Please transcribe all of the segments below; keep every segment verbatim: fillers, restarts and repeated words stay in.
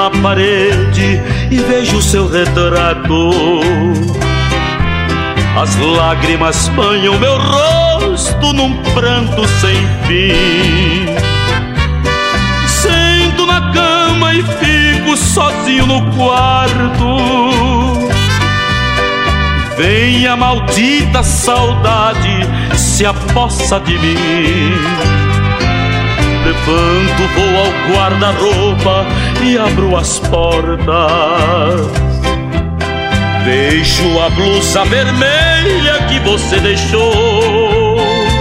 na parede e vejo seu retrato. As lágrimas banham meu rosto num pranto sem fim. Sento na cama e fico sozinho no quarto. Vem a maldita saudade, se apossa de mim. Levanto, vou ao guarda-roupa e abro as portas. Vejo a blusa vermelha que você deixou.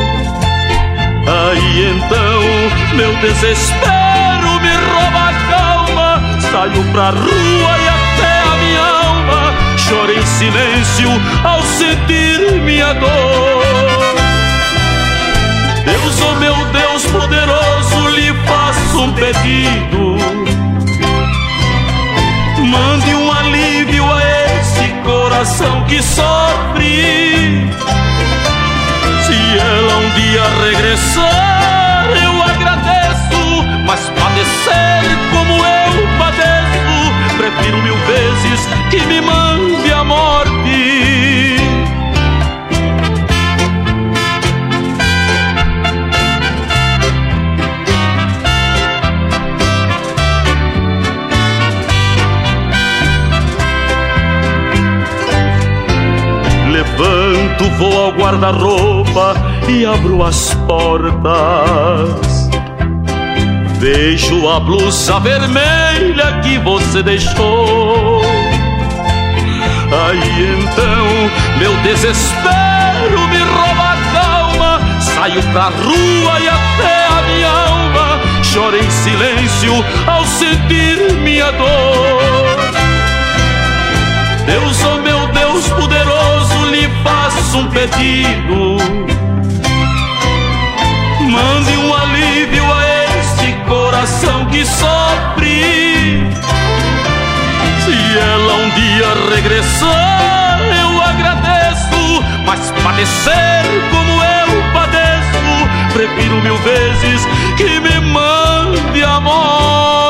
Aí então meu desespero me rouba a calma. Saio pra rua e até a minha alma chora em silêncio ao sentir minha dor. Deus, oh meu Deus poderoso, lhe faço um pedido. Mande um alívio a esse coração que sofre. Se ela um dia regressar, eu agradeço, mas padecer como eu padeço, prefiro mil vezes que me mande a morte. Levanto, vou ao guarda-roupa e abro as portas. Vejo a blusa vermelha que você deixou. Aí então meu desespero me rouba a calma. Saio pra rua e até a minha alma chora em silêncio ao sentir minha dor. Deus, oh meu Deus poderoso, lhe faço um pedido. Mande um alívio a este coração que sofre. Se ela um dia regressar, eu agradeço, mas padecer como eu padeço, prefiro mil vezes que me mande a morte.